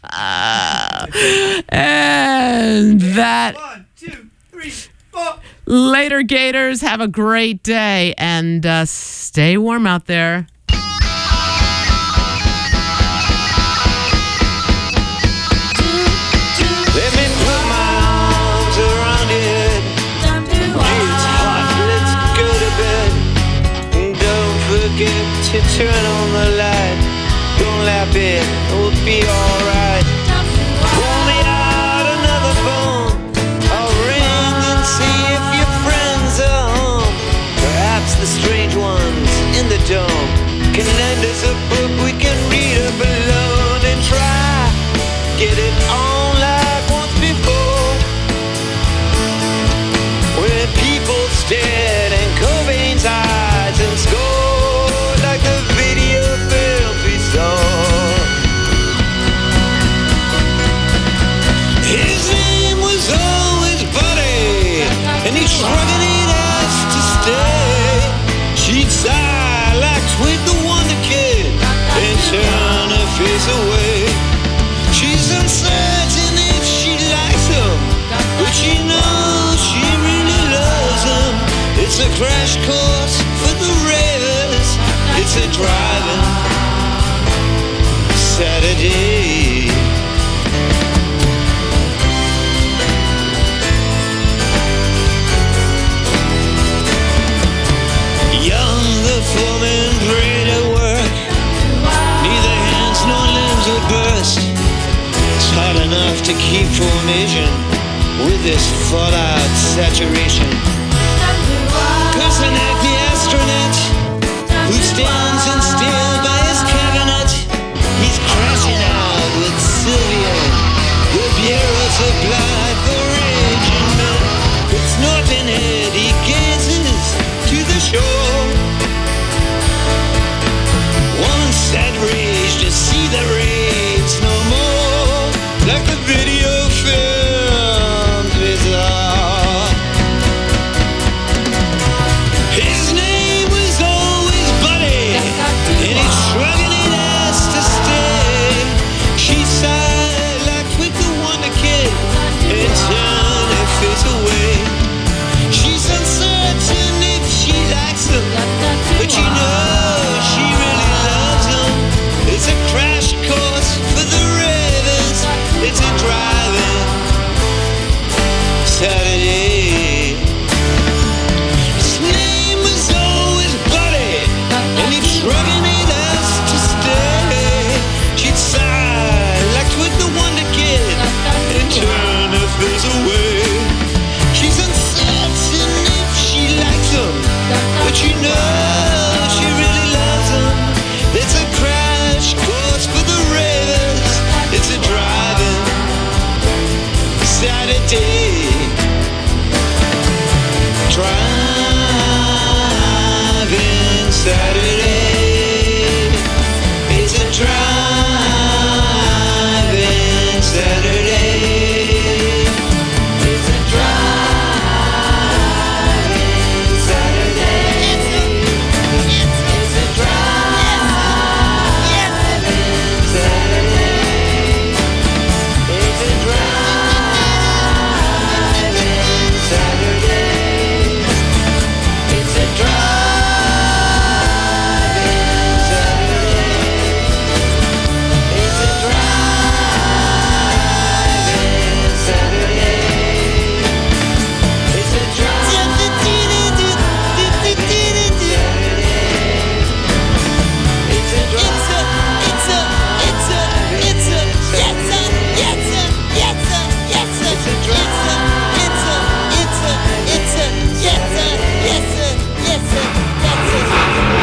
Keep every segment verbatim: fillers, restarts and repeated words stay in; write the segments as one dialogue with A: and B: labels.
A: Uh, and that.
B: One, two, three, four.
A: Later, Gators. Have a great day and uh, stay warm out there.
C: Let me put my arms around it. It's hot, let's go to bed. And don't forget to turn on the light. Don't laugh it, it'll be alright. Pull me out another phone. I'll ring and see if your friends are home. Perhaps the strange ones in the dome can lend us a book we can read up alone and try. Get it on like once before. When people stared in Cobain's eyes and scored like the video film we saw. His name was always Buddy, and he shrugged it ass to stay. She'd sigh like Twig the Wonder Kid and turn her face away. She's uncertain if she likes him, but she knows she really loves him. It's a crash course for the ravers. It's a driving Saturday. Young, the foreman prayed at work. Neither hands nor limbs would burst. It's hard enough to keep formation with this fallout saturation. Kosanek, the astronaut, who stands in still by his cabinet, he's crashing out with Sylvia. The bureau supplied for raging men. With snorting head, he gazes to the shore. One sad rage to see the raves no more, like the video films we saw. His name was always Buddy, and he's shrugging it ass to stay. She sighed like Quick the Wonder Kid and turned her face away. She's uncertain if she likes him, but she knows she really loves him. It's a crash course for the ravers. It's a driving Saturday. His name was always Buddy, and he'd shrugging it ass to stay. She'd sigh like Twig the Wonder Kid and turn her face away. She's uncertain if she likes him, but she knows she really loves him. It's a crash course for the ravers. It's a driving Saturday. Driving Saturday. It's a driving Saturday. It's a driving Saturday. It's a, it's a driving Saturday. It's a driving Saturday. It's a driving Saturday. It's a driving Saturday. It's a driving It's a it's a it's a it's a it's a yes a yes a yes a yes a it's a it's a it's a it's a it's a yes a yes a yes a yes a.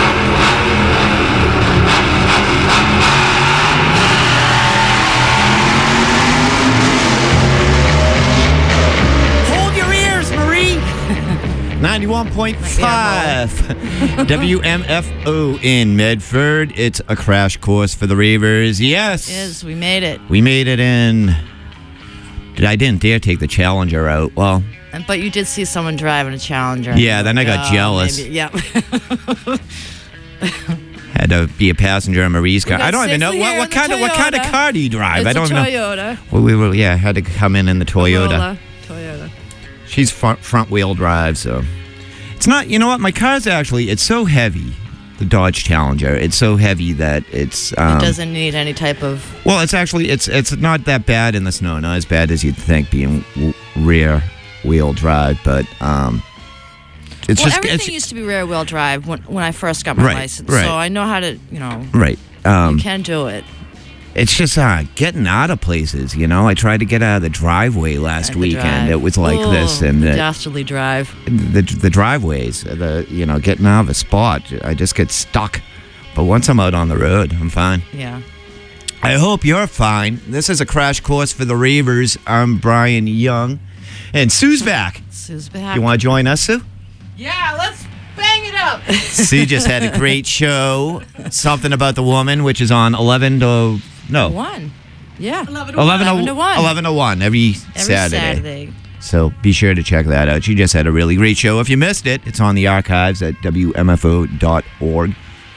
B: Hold your ears, Marie.
D: ninety-one point five W M F O in Medford. It's a crash course for the ravers. Yes.
A: Yes, we made it.
D: We made it in. Did I didn't dare take the Challenger out. Well,
A: And- But you did see someone driving a Challenger.
D: Yeah, then I got
A: Oh,
D: jealous.
A: maybe- Yeah.
D: Had to be a passenger in Marie's car.
E: got
D: I don't even know
E: safely
D: what,
E: here
D: what
E: in the
D: kind of what kind of
E: Toyota.
D: car do you drive?
E: It's
D: I don't
E: a
D: know.
E: Toyota.
D: Well, we were yeah had to come in in the Toyota.
E: Corolla. Toyota.
D: She's front front wheel drive, so it's not. You know what? My car's actually it's so heavy. The Dodge Challenger. It's so heavy that it's. Um,
E: It doesn't need any type of.
D: Well, it's actually it's it's not that bad in the snow. Not as bad as you'd think, being w- rear wheel drive, but um, it's
E: Well,
D: just
E: everything
D: it's,
E: used to be rear wheel drive when when I first got my
D: Right,
E: license,
D: right.
E: so I know how to, you know,
D: right. Um,
E: you can do it.
D: It's just uh, getting out of places, you know. I tried to get out of the driveway last
E: At the
D: weekend.
E: drive.
D: It was like
E: Oh,
D: this, and
E: the
D: the,
E: dastardly drive.
D: the the driveways, the you know, getting out of a spot, I just get stuck. But once I'm out on the road, I'm fine.
E: Yeah.
D: I hope you're fine. This is a crash course for the ravers. I'm Brian Young, and Sue's back.
E: Sue's back.
D: You want to join us, Sue?
A: Yeah, let's bang it up.
D: Sue just had a great show. Something About the Woman, which is on eleven to no
E: one? Yeah.
A: Love it.
D: eleven
E: eleven to one.
D: eleven to one every,
E: Every
D: Saturday.
E: Saturday.
D: So be sure to check that out. She just had a really great show. If you missed it, it's on the archives at W M F O dot org.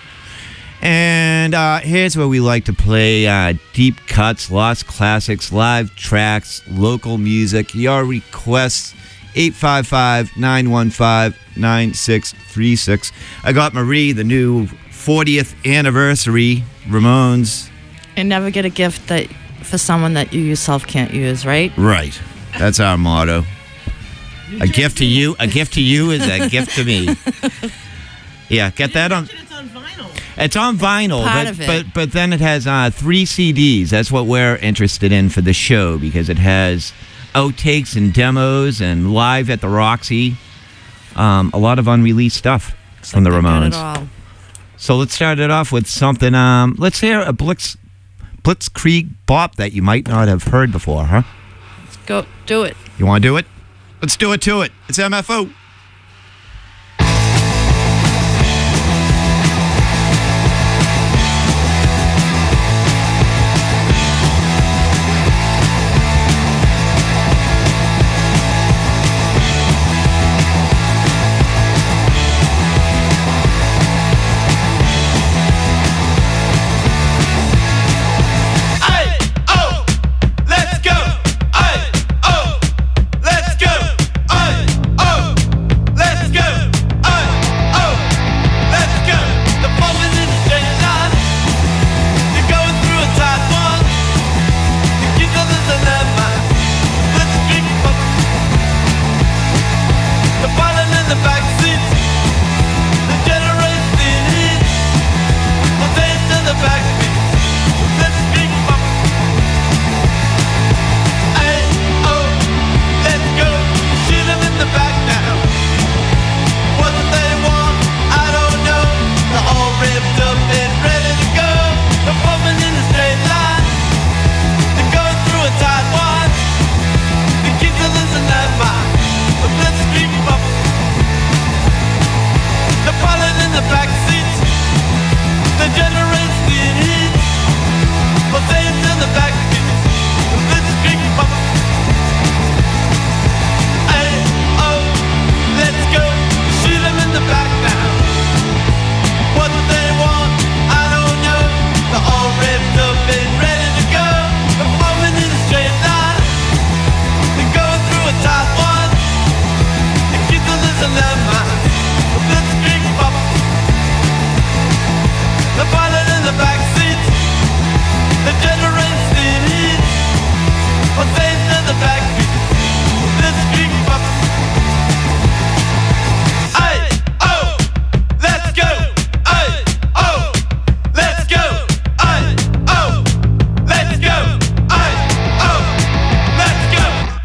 D: And uh, here's where we like to play uh, deep cuts, lost classics, live tracks, local music. Your requests, eight five five, nine one five, nine six three six. I got Marie, the new fortieth anniversary, Ramones.
E: And never get a gift that for someone that you yourself can't use, right?
D: Right. That's our motto. A gift to you, a gift to you is a gift to me. Yeah, get that on.
A: It's on vinyl.
D: It's on vinyl,
E: Part
D: but,
E: of it.
D: but but then it has uh, three C Ds. That's what we're interested in for the show because it has outtakes and demos and live at the Roxy. Um, a lot of unreleased stuff from the
E: They got it
D: Ramones.
E: all.
D: So let's start it off with something. Um, let's hear a Blitz Blitzkrieg bop that you might not have heard before, huh?
E: Go do it.
D: You want to do it? Let's do it to it. It's M F O.
B: Ay, oh, let's go. Ay, oh, let's go. Ay, oh, let's go. Ay, oh, let's go. The moment in the straight line. You're going through a tight one. You keep on the dilemma. Let's drink up. The pilot in the back seat. The generator in heat. The taste in the back seat. Let's drink up. Ay, oh, let's go. Shoot 'em in the back now. What do they want? I don't know. They're all ripped up and ready to go. They're moving in a straight line. They're going through a tight one. The kids are losing their mind. Let's drink up. The pilot in the back seat. The generator's in heat. But they in the back seat. Let's drink up. Ay, oh, let's go. Shoot 'em in the back now. What do they want? I don't know. They're all ripped up and ready to go. They're moving in a straight line. They're going through a tight one. The kids are losing their minds. Let's drink up. The pilot in the back seat. The generator's in heat. But they in the back seat. Let's drink up. Ay, oh, let's go. Ay, oh, let's go. Ay, oh, let's go. Ay, oh, let's go.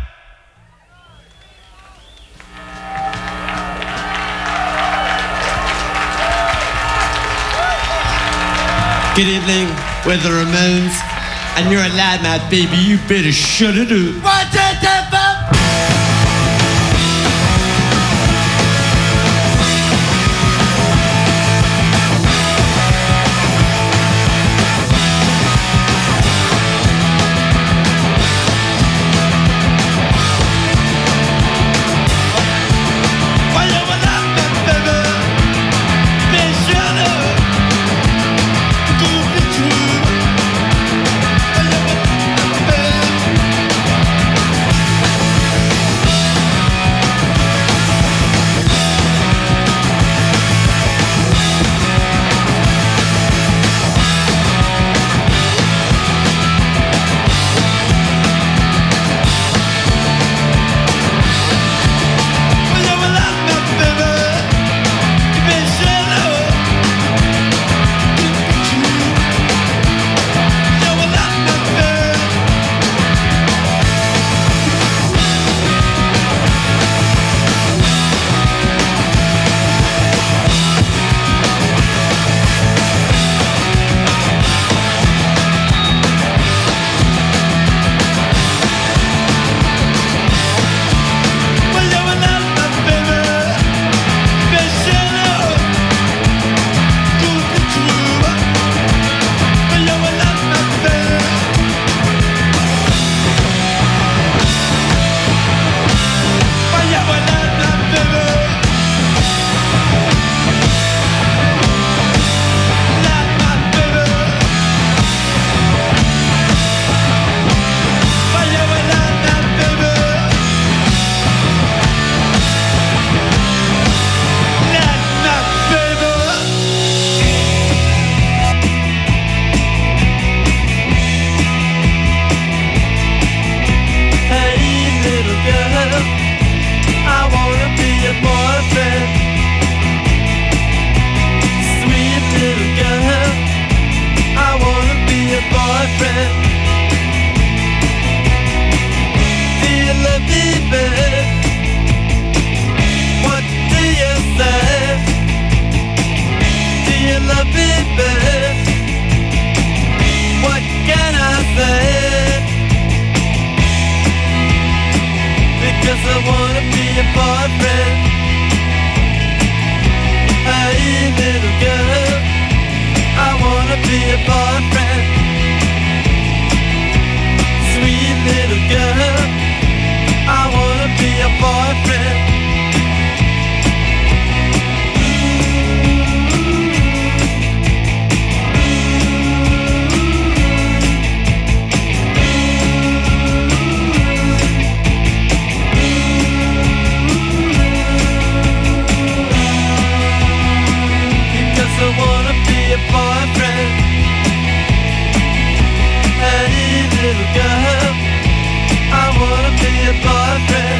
B: Good evening, we're the Ramones, and you're a loudmouth, baby. You better shut it up. One, two, three, four. Well, you're a loudmouth, baby. Better shut up.
C: little girl, I wanna be a boyfriend. Sweet little girl, I wanna be a boyfriend. Because I wanna be a boyfriend. Hey little girl, I wanna be a boyfriend.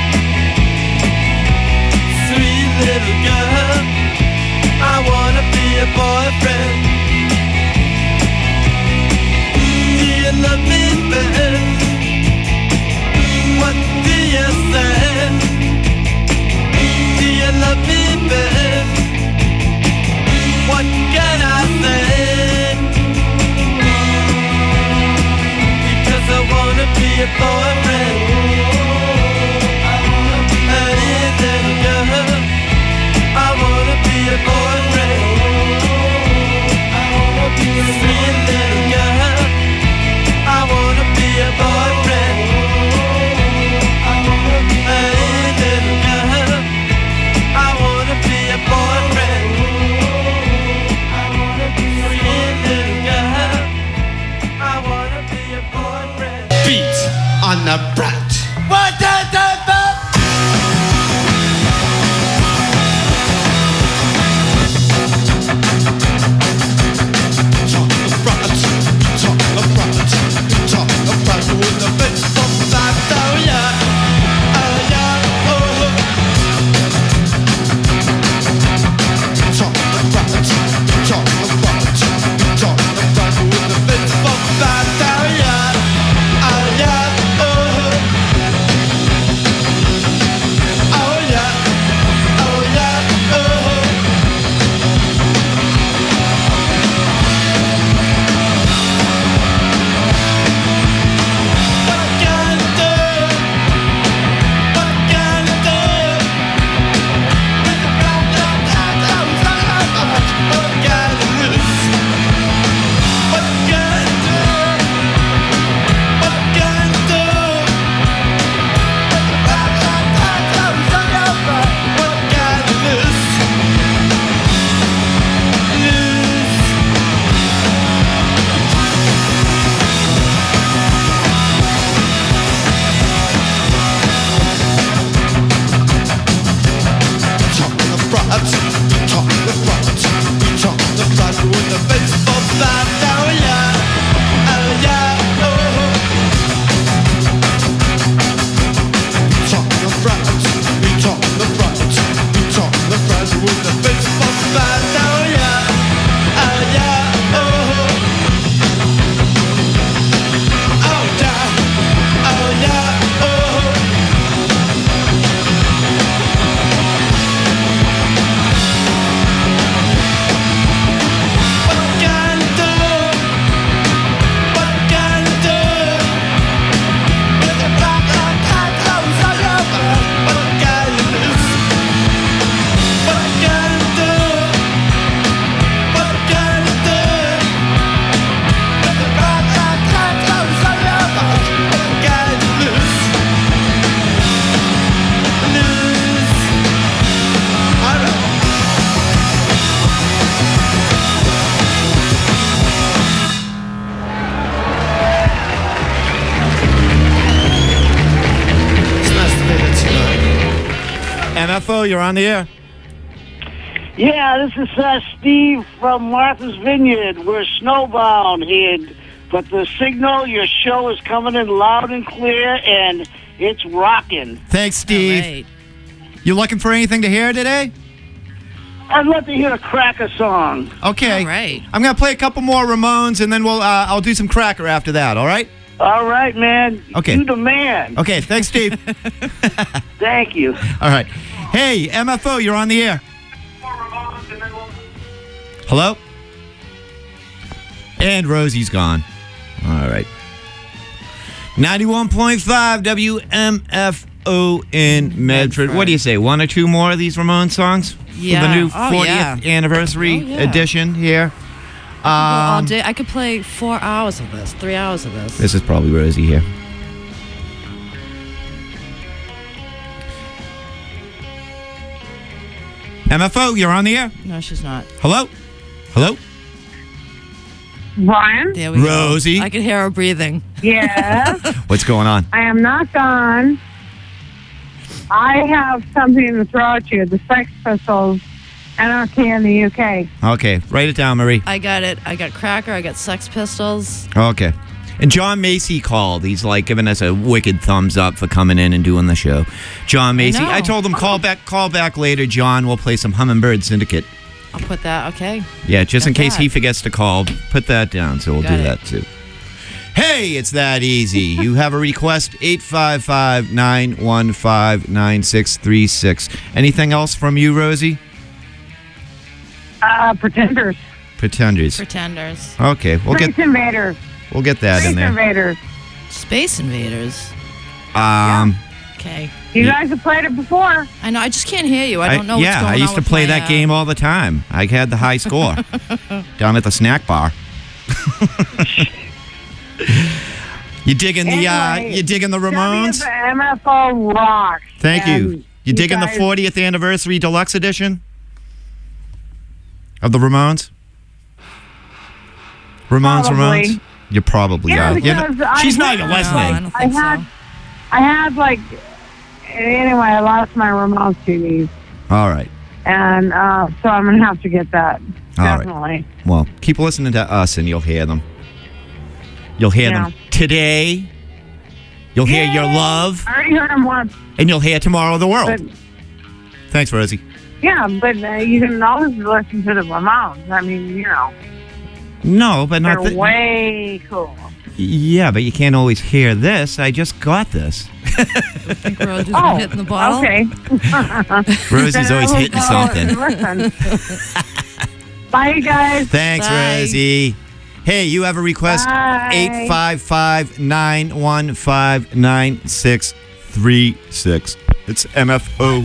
C: Sweet little girl, I wanna be a boyfriend. Do you love me, babe? What do you say? Do you love me, babe? What can I say? Because I wanna be a boyfriend. Hey little girl, I wanna be a boyfriend. Sweet little girl, I wanna be a boyfriend. Hey little girl, I wanna be a boyfriend. Sweet little girl, I wanna be a boyfriend.
B: Beat on the brat.
C: What the the the?
B: Talk the brat. Talk the brat. Talk the brat with the bit from that. Oh yeah. Oh yeah. Oh. Talk the brat. Talk the brat. Talk the brat with the bit from that. Oh yeah. Oh yeah. Oh. Oh yeah. Oh yeah. Oh. What can I do? What can I do? What can I lose? What can I do? What can I do? What can I lose? Lose. Talk the brat, talk the brat, talk the brat with the baseball bat. Oh yeah, oh yeah, oh. Talk the brat, talk the brat, talk the brat with the baseball bat. Oh yeah, oh yeah, oh. Oh yeah, oh yeah, oh. What can I do? What can I do? With the black and white clothes on your back. What can I lose? What can I do? What can I do? With the black and white clothes on your back. What can I lose? Lose. I don't know. It's nice to be there tonight.
D: M F O, you're on the air.
F: Yeah, this is uh, Steve from Martha's Vineyard. We're snowbound here, but the signal, your show is coming in loud and clear, and it's rocking.
D: Thanks, Steve.
E: Right.
D: You looking for anything to hear today?
F: I'd love to hear a cracker song.
D: Okay.
E: All right.
D: I'm gonna play a couple more Ramones, and then we'll uh, I'll do some Cracker after that. All right?
F: All right, man.
D: Okay.
F: You the man.
D: Okay. Thanks, Steve.
F: Thank you.
D: All right. Hey, M F O, you're on the air. Hello? And Rosie's gone. All right. ninety-one point five W M F O in Medford. What do you say? One or two more of these Ramones songs?
E: Yeah.
D: the new
E: Oh,
D: fortieth
E: yeah.
D: anniversary
E: Oh, yeah.
D: edition here.
E: Go all
D: Um,
E: day. I could play four hours of this, three hours of this.
D: this is probably Rosie here. M F O, you're on the air.
E: No, she's not.
D: Hello? Hello?
G: Brian?
E: There we
D: Rosie?
E: go. I could hear her breathing.
G: Yeah.
D: What's going on?
G: I am not gone. I have something to throw at you. The Sex Pistols, Anarchy in the U K.
D: Okay, write it down, Marie.
E: I got it. I got Cracker. I got Sex Pistols.
D: Okay. And John Macy called. He's like giving us a wicked thumbs up for coming in and doing the show. John Macy.
E: know.
D: I, told him call back call back later, John. We'll play some Hummingbird Syndicate.
E: I'll put that. Okay.
D: Yeah, just in
E: Got
D: case
E: that.
D: he forgets to call, put that down, so we'll
E: Got
D: do
E: it.
D: that too. Hey, it's that easy. You have a request, eight five five, nine one five, nine six three six. Anything else from you, Rosie?
G: Uh, Pretenders.
D: Pretenders.
E: Pretenders.
D: Okay, we'll
G: Space
D: get
G: Invaders.
D: we'll get that in
G: Space
D: there.
G: Invaders.
E: Space Invaders.
D: Um
E: Okay.
G: You
D: Yeah.
G: guys have played it before.
E: I know. I just can't hear you. I don't know what's
D: yeah,
E: going on
D: I used to
E: with
D: play
E: my,
D: that
E: uh,
D: game all the time. I had the high score down at the snack bar. You digging the uh,
G: Anyway,
D: you digging the Ramones?
G: W M F O rocks.
D: Thank you.
G: And
D: You digging the
G: guys-
D: fortieth anniversary deluxe edition of the Ramones? Ramones,
G: Probably.
D: Ramones. You probably
G: Yeah,
D: are. You're
G: because
D: not-
G: I
D: she's not
G: had,
D: even
E: No, I
D: listening.
E: don't
G: I
E: think
G: had,
E: so.
G: I had like, anyway, I lost my Ramones C Ds.
D: All right.
G: And uh, so I'm going to have to get that.
D: All right.
G: Definitely.
D: Well, keep listening to us, and you'll hear them. You'll hear them
G: Yeah.
D: today. You'll hear your
G: Yay!
D: love,
G: I already heard them once.
D: and you'll hear tomorrow the world.
G: But,
D: Thanks, Rosie.
G: yeah, but uh, you can always listen to the Ramones. I mean, you know,
D: No, but
G: they're
D: not. The,
G: way cool.
D: yeah, but you can't always hear this. I just got this.
E: I think we're all just
G: Oh,
E: hitting the bottle.
G: okay.
D: Rosie's
G: Then I
D: always
G: will
D: hitting
G: go
D: something.
G: and listen. Bye, guys.
D: Thanks,
E: Bye.
D: Rosie. Hey, you have a request?
G: Bye.
D: eight five five, nine one five, nine six three six. It's M F O.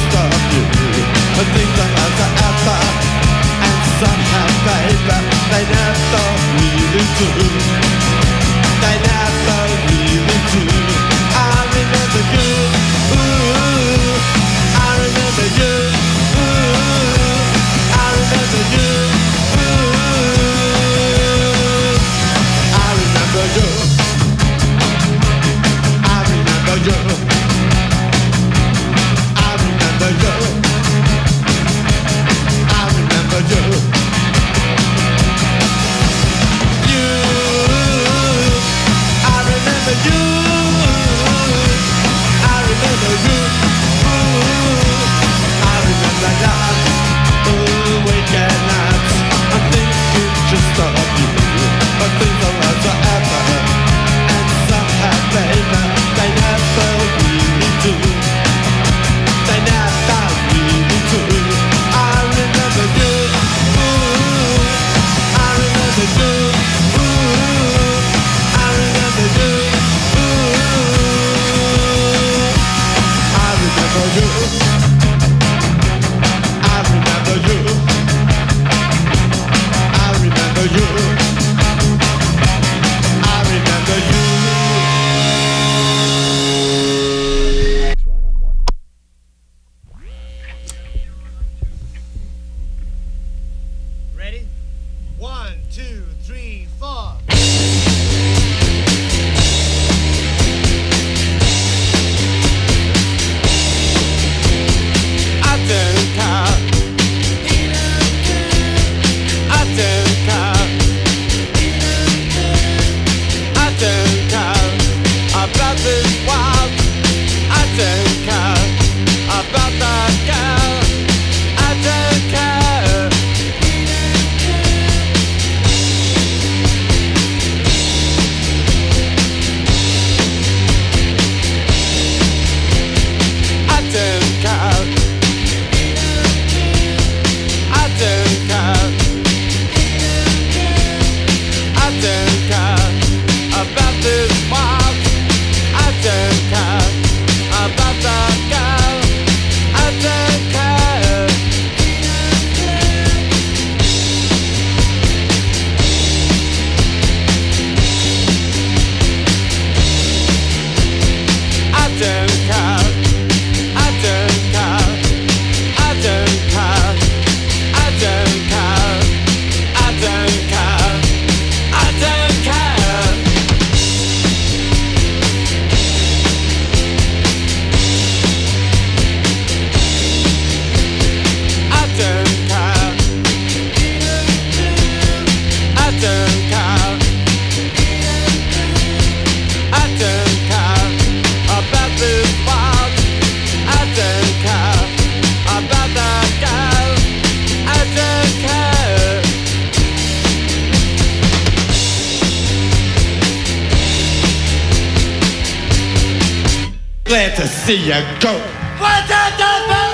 B: just a few. Things are as ever, and some have faith, but they never really do. They never really do. I remember you. Ooh, I remember you. Ooh, I remember you. Ooh, I remember you. I remember you. I remember you. I remember you. You. I remember you. I remember you. Ooh, I remember that. Ooh, weekend nights. I'm thinking just of you. But things are as ever, and some have favor. They never really do. They never really do. I remember you. Ooh, I remember you. Ooh, I remember you. Ooh, I remember you. I remember you. I remember you. I remember you.
H: Ready? One, two, three, four.
B: I don't care. I don't care. I don't care about this world. I don't care about that girl. I don't care. I don't care. I don't care. I don't care about this world. I don't care about that girl. I don't care. I don't care. I don't care. I don't care. I don't care. I don't care. I don't care. I don't care. I don't care. I don't care about this world. I don't care about that girl. I don't care.
H: Glad to see you go. What's that, Dolphin?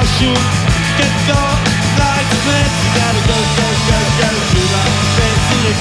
B: Get go, like this, you gotta go, go, go, go to the fancy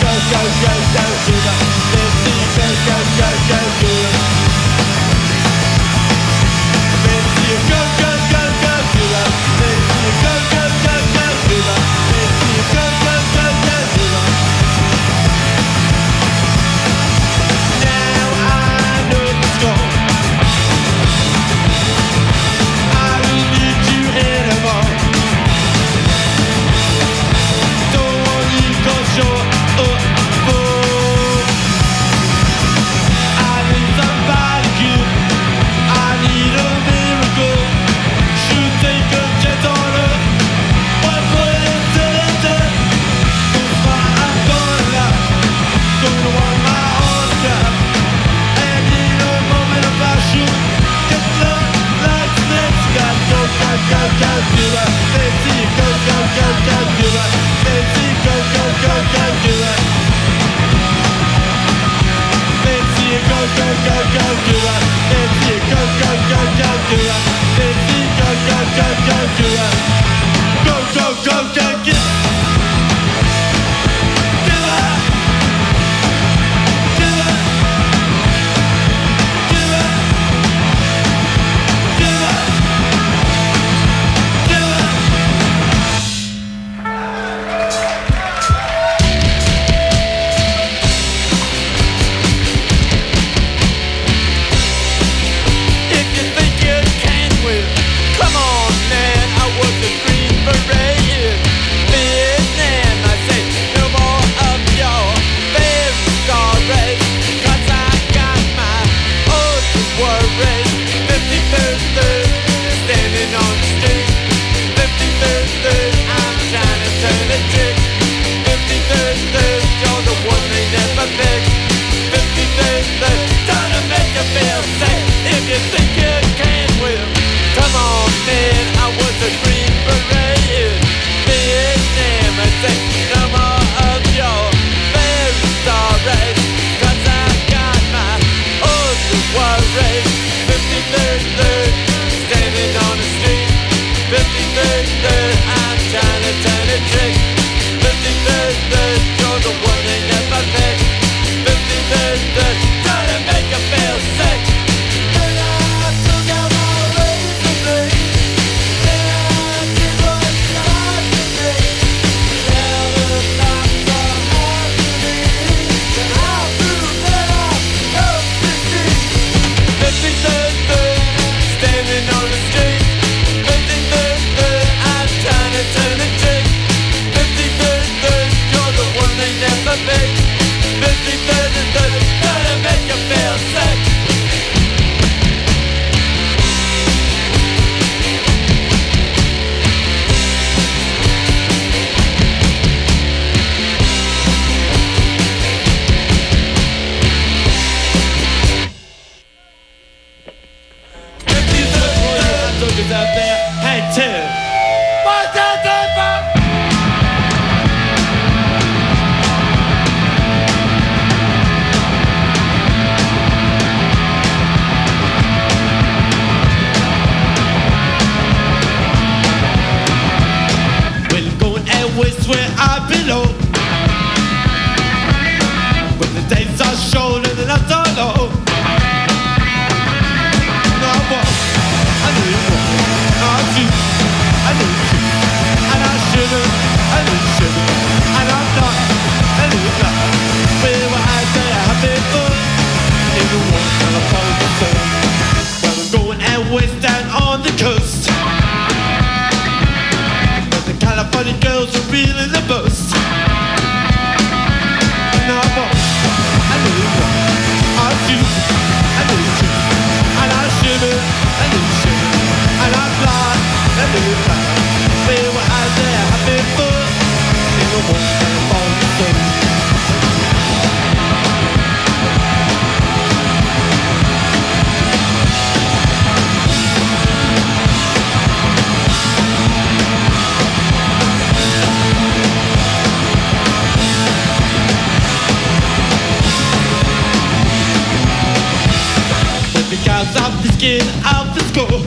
B: sneaking out the school.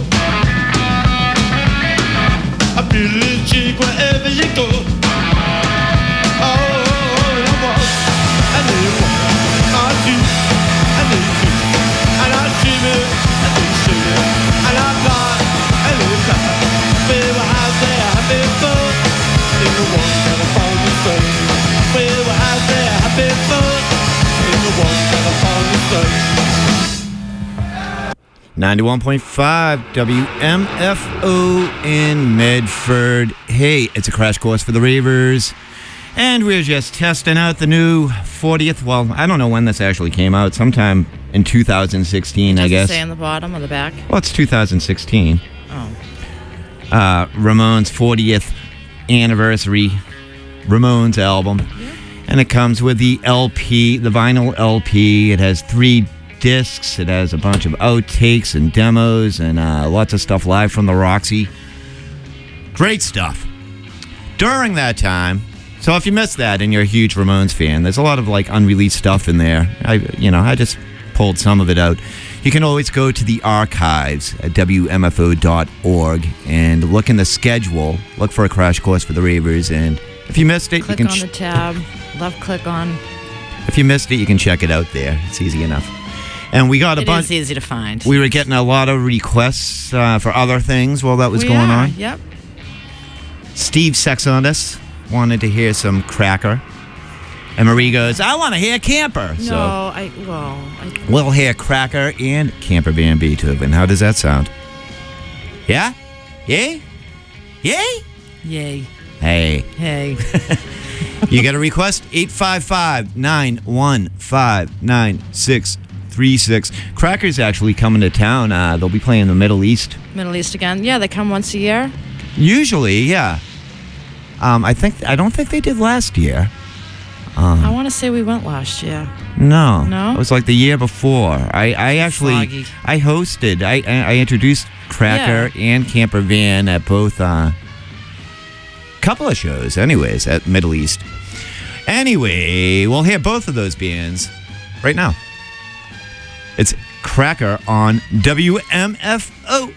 B: A pretty little chick wherever you go. Oh, and I walk, and then you walk, I do, and then you do, and I dream it, and then you shoot it, and I fly, and then you fly. Well, I say happy fun, in the one that I found the sun. Well, I say happy fun, in the one that I found the sun.
D: ninety-one point five W M F O in Medford. Hey, it's a crash course for the ravers. And we're just testing out the new fortieth. Well, I don't know when this actually came out. Sometime in two thousand sixteen,
E: Does
D: I guess.
E: it say on the bottom or the back?
D: Well, it's two thousand sixteen.
E: Oh.
D: Uh, Ramones' fortieth anniversary Ramones album.
E: Yeah.
D: And it comes with the L P, the vinyl L P. It has three discs. It has a bunch of outtakes and demos and uh, lots of stuff live from the Roxy. Great stuff. During that time, so if you missed that and you're a huge Ramones fan, there's a lot of like unreleased stuff in there. I, you know, I just pulled some of it out. You can always go to the archives at W M F O dot org and look in the schedule. Look for a crash course for the ravers, and if you missed it,
E: Click
D: you can.
E: on the tab. Left click on.
D: If you missed it, you can check it out there. It's easy enough. And we got a
E: It
D: bunch.
E: is easy to find.
D: We were getting a lot of requests uh, for other things while that was
E: We
D: going
E: are,
D: on.
E: Yep.
D: Steve Sexondus wanted to hear some Cracker. And Marie goes, I want to hear Camper.
E: No,
D: So
E: I well, I,
D: we'll hear Cracker and Camper Van Beethoven. How does that sound? Yeah? Yay? Yay?
E: yay,
D: Hey.
E: hey.
D: You got a request? eight five five, nine one five, nine six three six. Cracker's actually coming to town. Uh, they'll be playing in the Middle East.
E: Middle East again. Yeah, they come once a year.
D: Usually, yeah. Um, I think I don't think they did last year.
E: I want to say we went last year.
D: No,
E: No?
D: It was like the year before. I, I actually
E: Foggy.
D: I hosted. I I introduced Cracker and Camper Van at both uh, couple of shows. Anyways, at Middle East. Anyway, we'll hear both of those bands right now. It's Cracker on W M F O.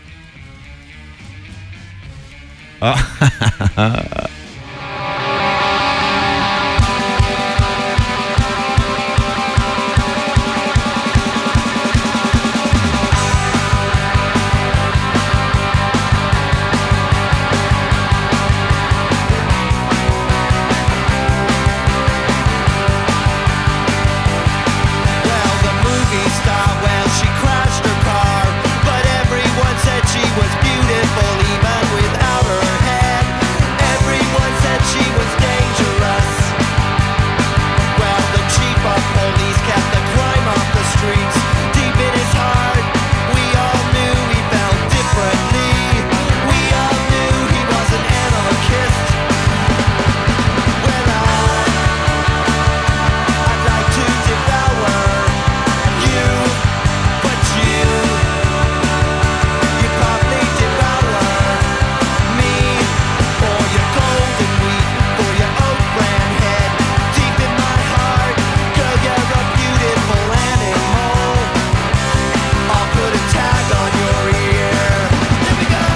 D: Uh,
C: Well, the movie star, well, she crashed her car, but everyone said she was beautiful even without her head. Everyone said she was dangerous. Well, the chief of police kept the crime off the streets. Deep in his heart, we all knew he felt differently. We all knew he was an anarchist. Well, I I'd like to devour you, but you, you probably devour me. For your golden wheat, for your oat bran head. Deep in my heart, girl, you're a beautiful animal. I'll put a tag on your ear. Here we go.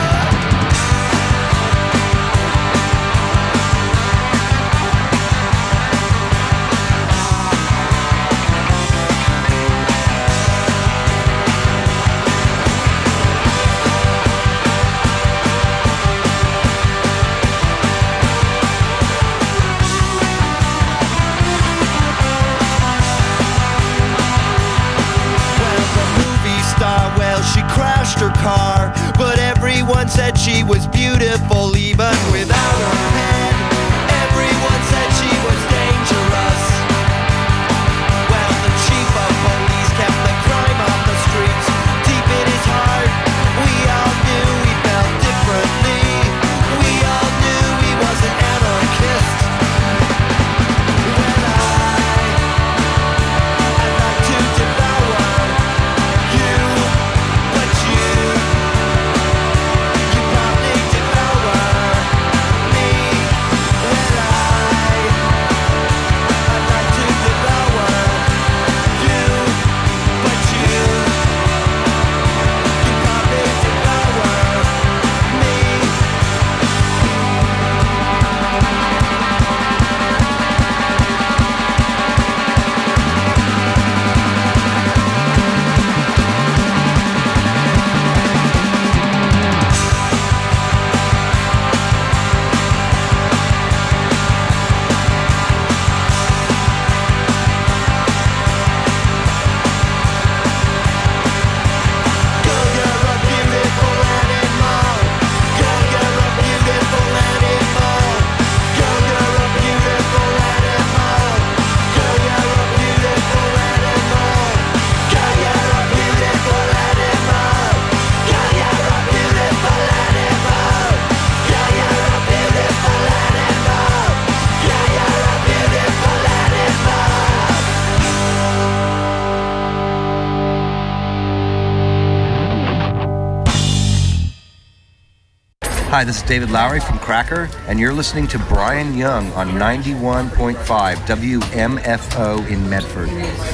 C: Well, the movie star, well, she crashed her car, but everyone said she was beautiful even without her head. Everyone said she was dangerous. Well, the chief of police kept the crime off the streets. Deep in his heart, we all knew he felt differently. We all knew he was an anarchist. Well, I I'd like to devour you, but you, you probably devour
I: Hi, this is David Lowry from Cracker, and you're listening to Brian Young on ninety-one point five W M F O in Medford.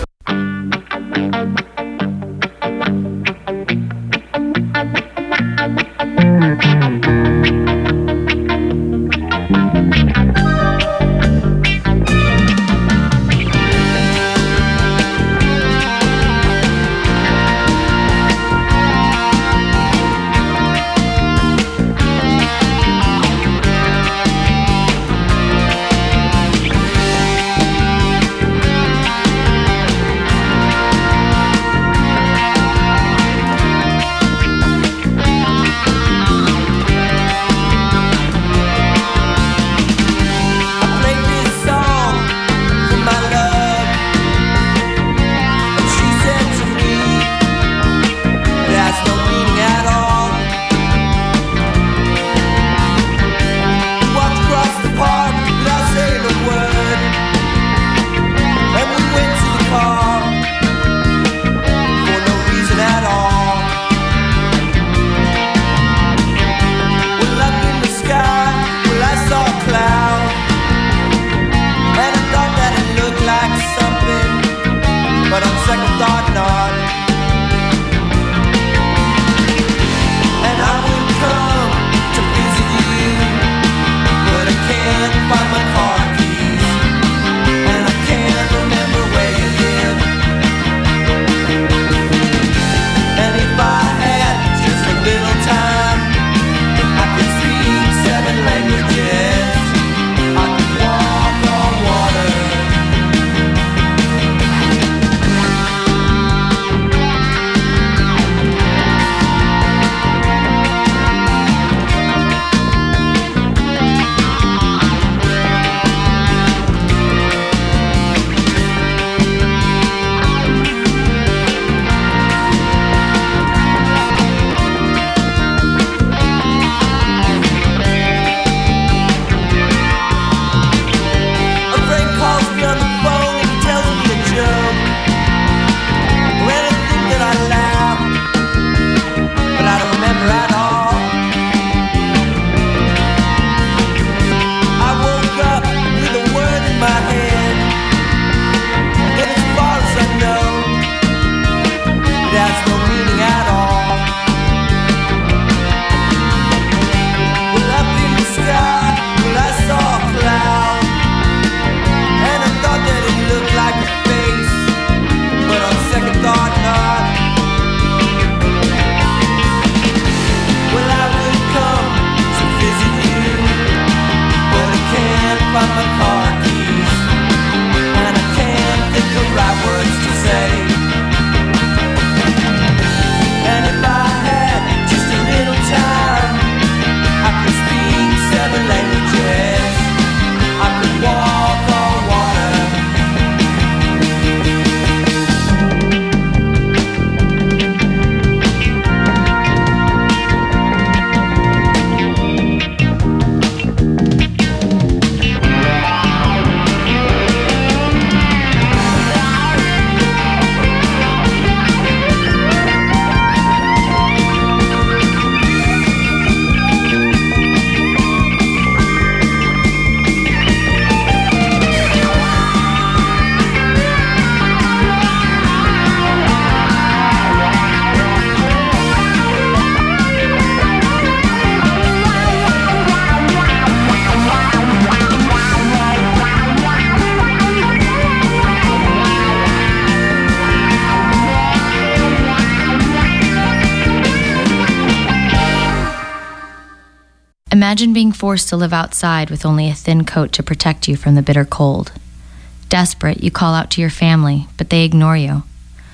J: Imagine being forced to live outside with only a thin coat to protect you from the bitter cold. Desperate, you call out to your family, but they ignore you.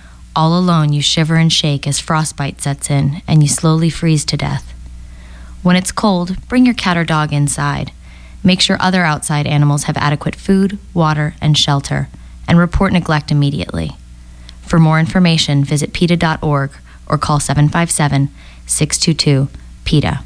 J: All alone, you shiver and shake as frostbite sets in and you slowly freeze to death. When it's cold, bring your cat or dog inside. Make sure other outside animals have adequate food, water, and shelter, and report neglect immediately. For more information, visit P E T A dot org or call seven five seven, six two two, P E T A.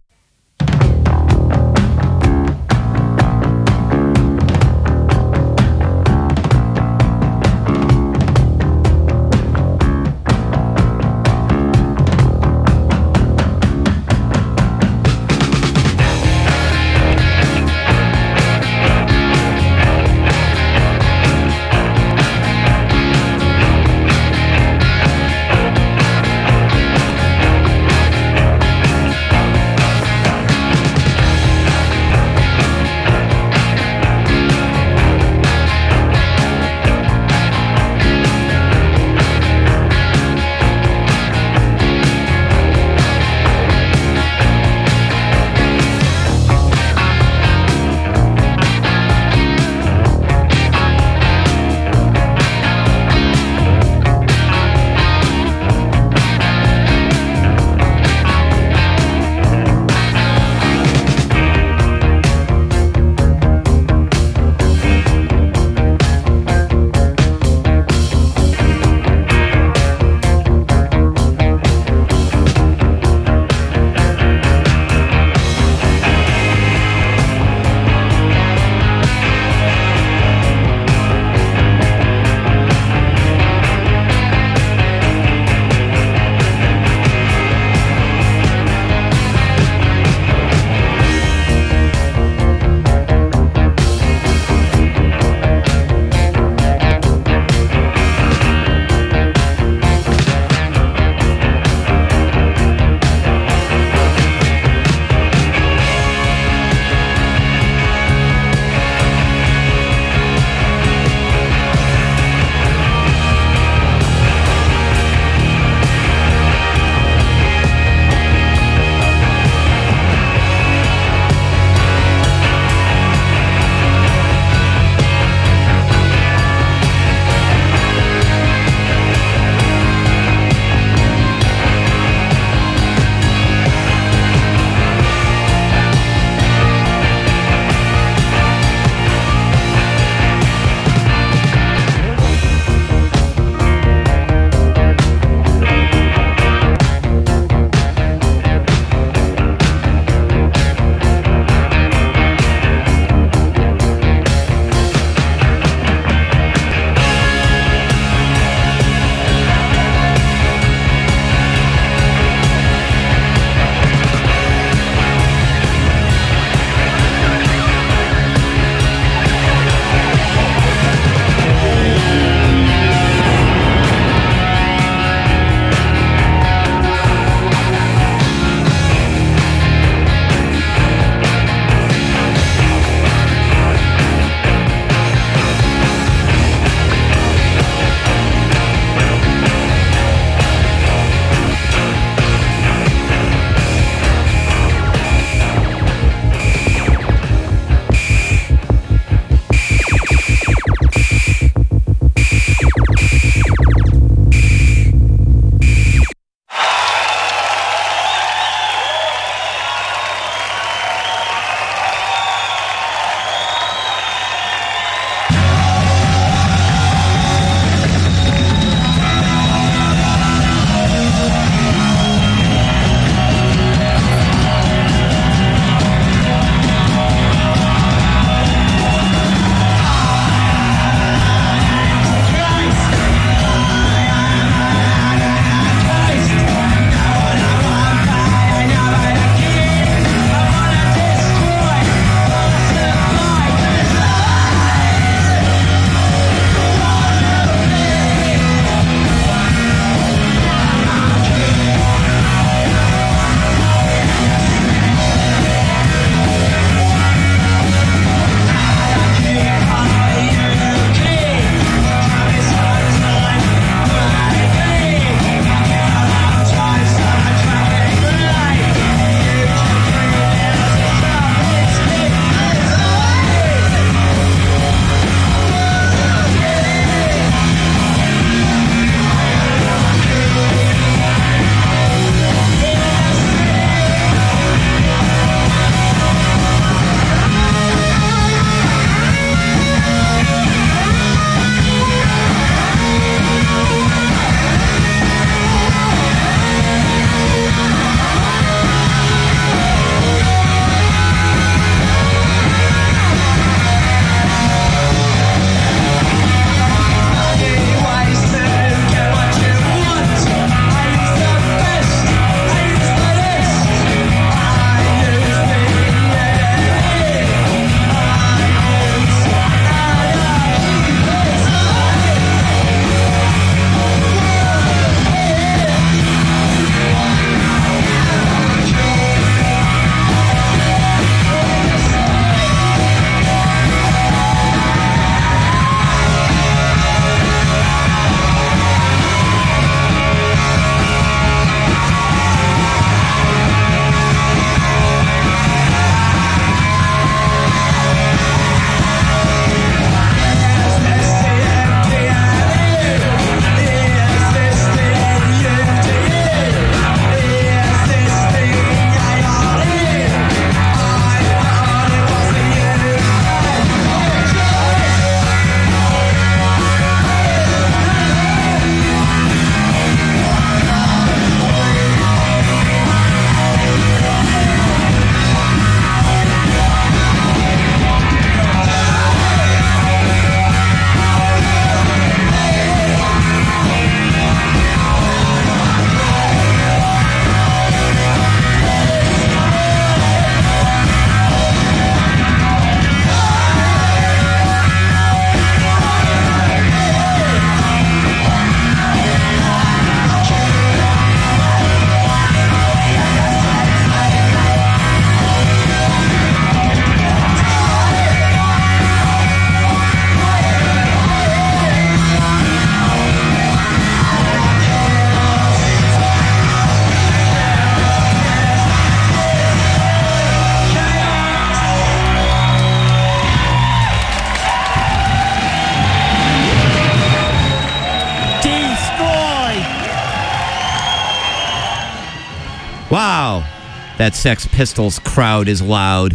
D: Wow, that Sex Pistols crowd is loud.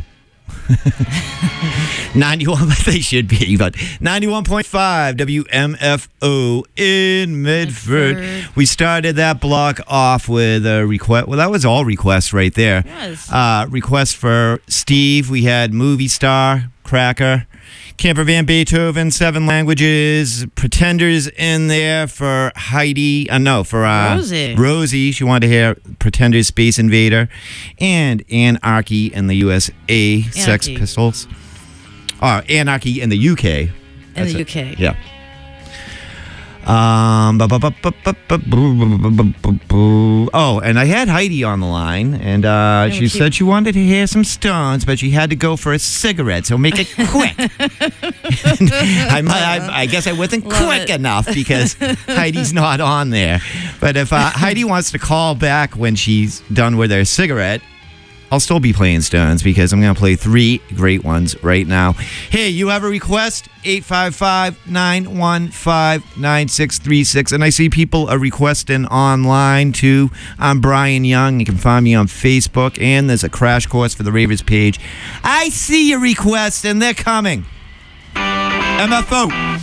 D: ninety-one, they should be, but ninety-one point five W M F O in Medford. Medford. We started that block off with a request. Well, that was all requests right there.
E: Yes.
D: Uh, request for Steve. We had Movie Star, Cracker, Camper Van Beethoven, Seven Languages, Pretenders in there for Heidi. Uh, no, for uh,
E: Rosie.
D: Rosie. She wanted to hear Pretenders, Space Invader, and Anarchy in the U S A,
E: Anarchy.
D: Sex Pistols. Oh, Anarchy in the U K.
E: In
D: That's
E: the
D: it.
E: U K.
D: Yeah. Um. bu- bu- bu- bu- bu- bu- bu- bu- bu- bu- bu- Oh, and I had Heidi on the line, and uh,
E: Yeah,
D: she
E: we
D: said
E: keep-
D: she wanted to hear some Stones, but she had to go for a cigarette, so make it quick. And I, might, I, I guess I wasn't
E: Love
D: quick
E: it.
D: enough because Heidi's not on there. But if uh, Heidi wants to call back when she's done with her cigarette, I'll still be playing Stones because I'm going to play three great ones right now. Hey, you have a request? eight five five, nine one five, nine six three six. And I see people are requesting online too. I'm Brian Young. You can find me on Facebook. And there's a crash course for the Ravers page. I see your requests and they're coming. M F O.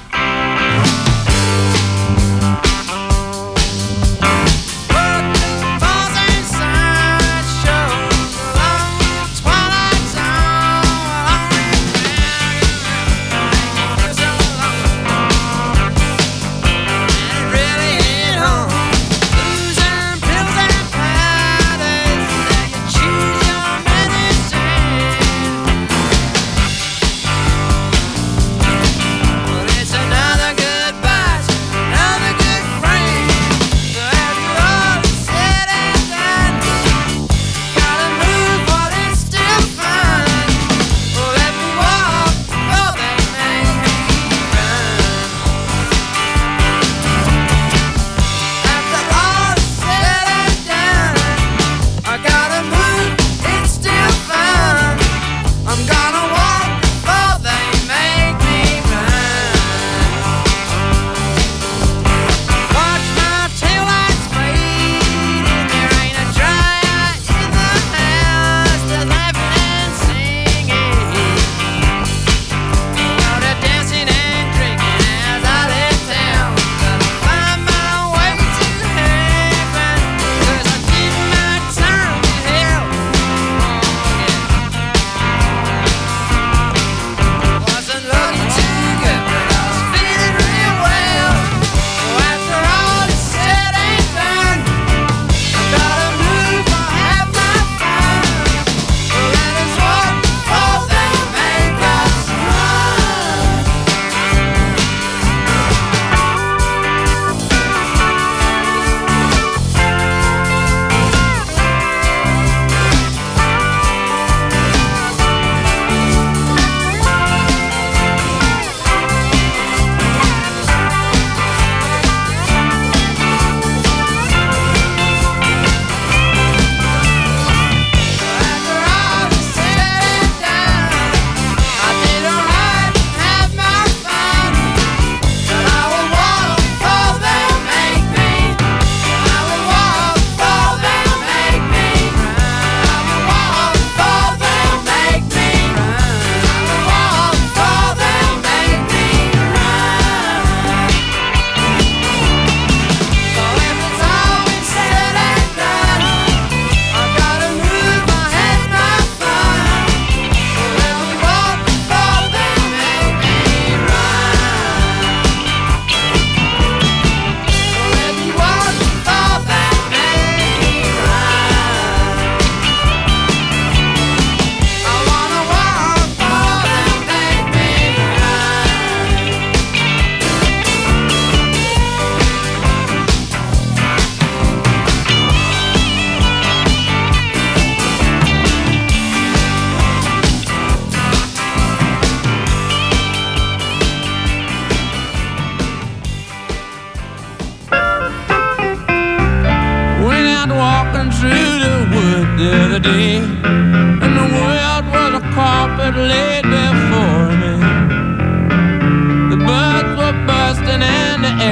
K: the other day, and the world was a carpet laid before me. The birds were bursting and the air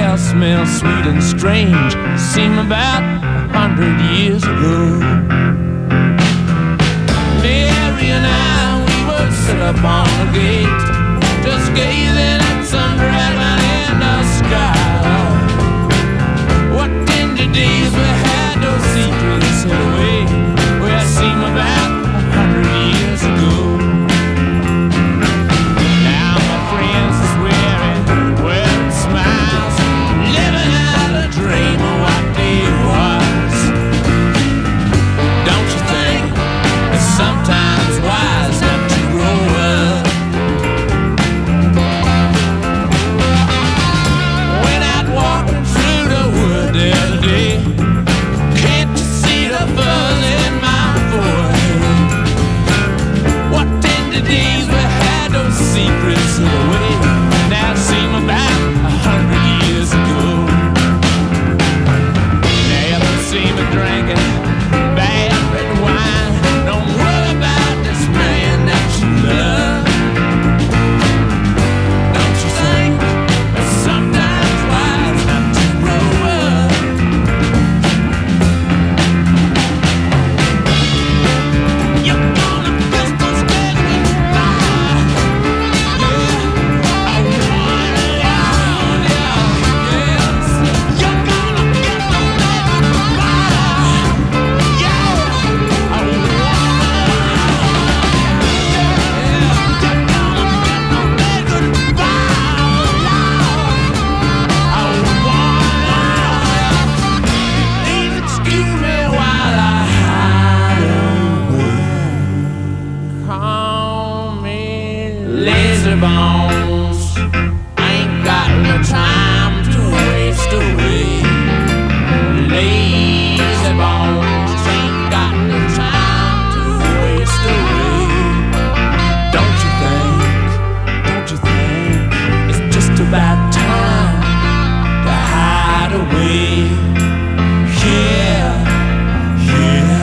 K: well smells sweet and strange. Seem about a hundred years ago. Mary and I, we would sit up on the gate, just gazing at some dragon in the sky. What tender days we had, those secrets hid away. Well, seem about a hundred years ago. Now my friends is wearing wearing smiles, living out a dream of what they was. Don't you think it's sometimes wise not to grow up? Went out walking through the wood the other day. Can't you see the buzz in my forehead? What tender days we had, those secrets hid away. Now it seem about a hundred years ago. Now you see me drinking bad red wine. Don't worry about this man that you love. Don't you think it's sometimes wise not to grow up? You're gonna kiss those days goodbye. Yeah, I wanna love you. Yes, you're gonna kiss those days goodbye. Yeah, I wanna love you. Please excuse me while I hide away. Call me lazy bones. Ain't got no time to waste away. Lazy bones ain't got no time to waste away. Don't you think? Don't you think it's just about time to hide away? Yeah, yeah.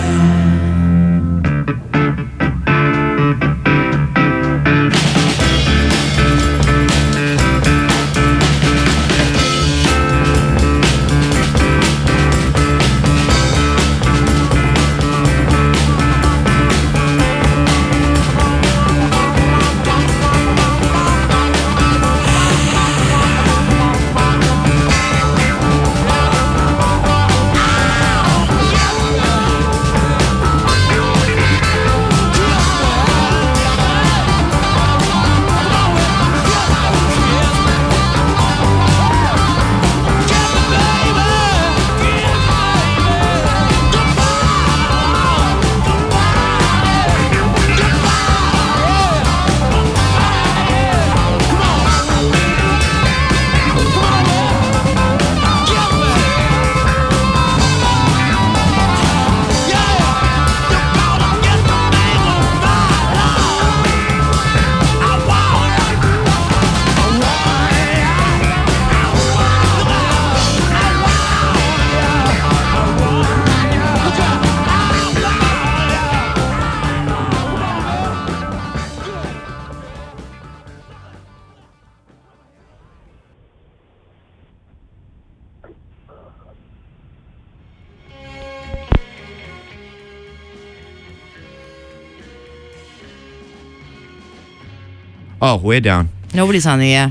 D: Oh, we're down.
E: Nobody's on the air.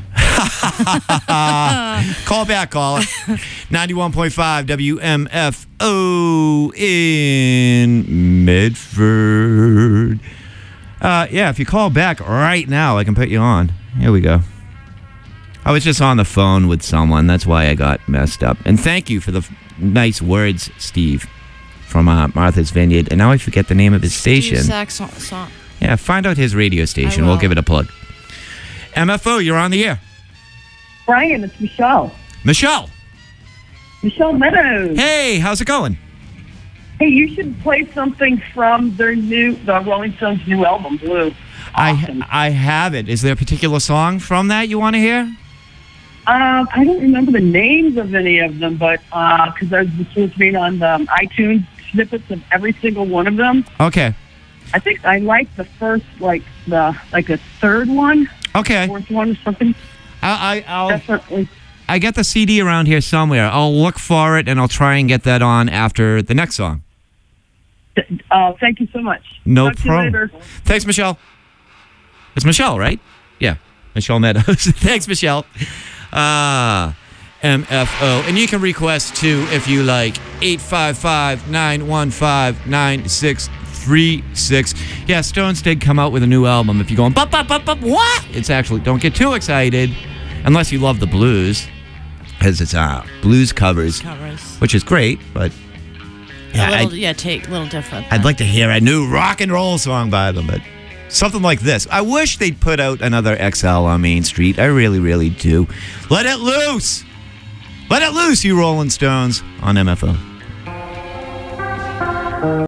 D: Call back, caller. ninety-one point five W M F O in Medford. Uh, yeah, if you call back right now, I can put you on. Here we go. I was just on the phone with someone. That's why I got messed up. And thank you for the f- nice words, Steve, from uh, Martha's Vineyard. And now I forget the name of his station.
E: Steve Saxon song.
D: Yeah, find out his radio station.
E: I
D: We'll
E: will.
D: give it a plug. M F O, you're on the air.
L: Brian, it's Michelle.
D: Michelle.
L: Michelle Meadows.
D: Hey, how's it going?
L: Hey, you should play something from their new, the Rolling Stones' new album, Blue.
D: I I have it. Is there a particular song from that you want to hear?
L: Um, I don't remember the names of any of them, but because I was supposed to be on the um, iTunes snippets of every single one of them.
D: Okay.
L: I think I like the first, like the like the third one.
D: Okay.
L: Fourth one or something.
D: I, I I'll
L: definitely.
D: I got the C D around here somewhere. I'll look for it and I'll try and get that on after the next song.
L: Uh, thank you so much.
D: No
L: Talk to you
D: problem.
L: later.
D: Thanks, Michelle. It's Michelle, right? Yeah, Michelle Meadows. Thanks, Michelle. Uh, M F O. And you can request too if you like. eight five five, nine one five, nine six three six. Yeah, Stones did come out with a new album. If you're going, bup, bup, bup, bup, what? It's actually, don't get too excited unless you love the blues, because it's uh, blues covers,
E: Covers.
D: which is great, but
E: Yeah,
D: yeah,
E: a little,
D: I,
E: yeah, take a little different.
D: I'd like to hear a new rock and roll song by them, but something like this. I wish they'd put out another X L on Main Street. I really, really do. Let it loose. Let it loose, you Rolling Stones, on M F O.